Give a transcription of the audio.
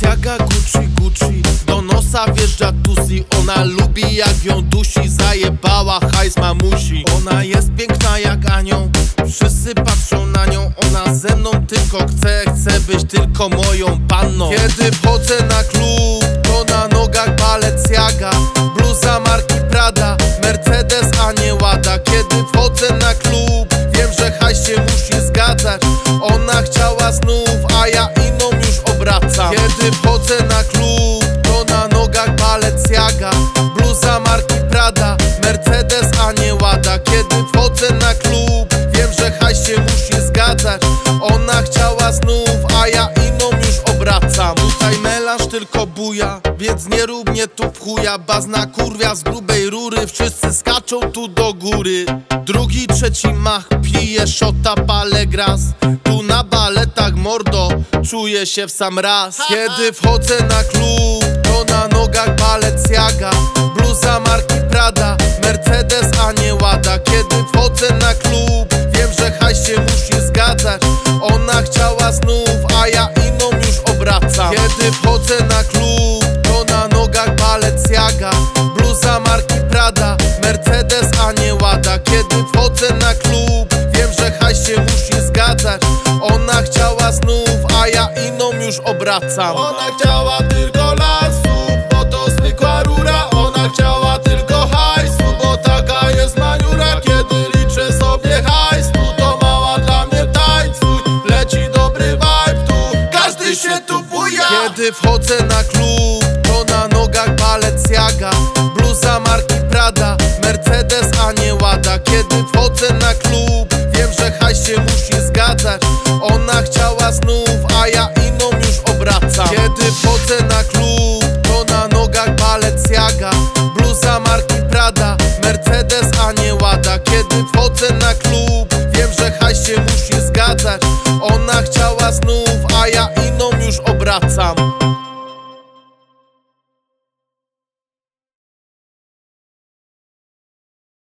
Balenciaga, Gucci, do nosa wjeżdża Tusi. Ona lubi jak ją dusi, zajebała hajs mamusi. Ona jest piękna jak anioł, wszyscy patrzą na nią. Ona ze mną tylko chce być tylko moją panną. Kiedy wchodzę na klub, to na nogach Balenciaga, bluza marki Prada, Mercedes, a nie Łada. Kiedy wchodzę na klub, wiem, że hajs się musi zgadzać. Ona chciała znów, a ja inną już obracam. Kiedy wchodzę na klub, to na nogach Balenciaga, bluza marki Prada, Mercedes, a nie Łada. Kiedy wchodzę na klub, wiem, że hajs się musi zgadzać. Ona chciała znów, a ja inną już obracam. Tutaj melanż tylko buja, więc nie rób mnie tu w chuja. Bazna kurwia z grubej rury, wszyscy skaczą tu do góry. Drugi, trzeci mach, pije szota, palę gras. Tu na baletach mordo, czuję się w sam raz. Kiedy wchodzę na klub, to na nogach Balenciaga, bluza marki Prada, Mercedes, a nie Łada. Kiedy wchodzę na klub, wiem, że hajs się musi zgadzać. Ona chciała znów, a ja inną już obracam. Kiedy wchodzę na klub, to na nogach Balenciaga, bluza marki Prada, Mercedes, a nie Łada. Kiedy wchodzę na klub, wiem, że hajs się musi zgadzać. Ona chciała znów, a ja inną już obracam. Ona chciała tylko lasu, bo to zwykła rura. Ona chciała tylko hajsu, bo taka jest maniura. Kiedy liczę sobie hajs, to mała dla mnie tańcuj. Leci dobry vibe tu, każdy się tu buja. Kiedy wchodzę na klub, to na nogach Balenciaga, bluza marki Prada, Mercedes, a nie Łada. Kiedy wchodzę na klub, wiem, że hajs się musi zgadzać. Ona chciała znów, a ja inną już obracam. Kiedy wchodzę na klub, to na nogach Balenciaga, bluza marki Prada, Mercedes, a nie Łada. Kiedy wchodzę na klub, wiem, że hajs się musi zgadzać. Ona chciała znów, a ja inną już obracam.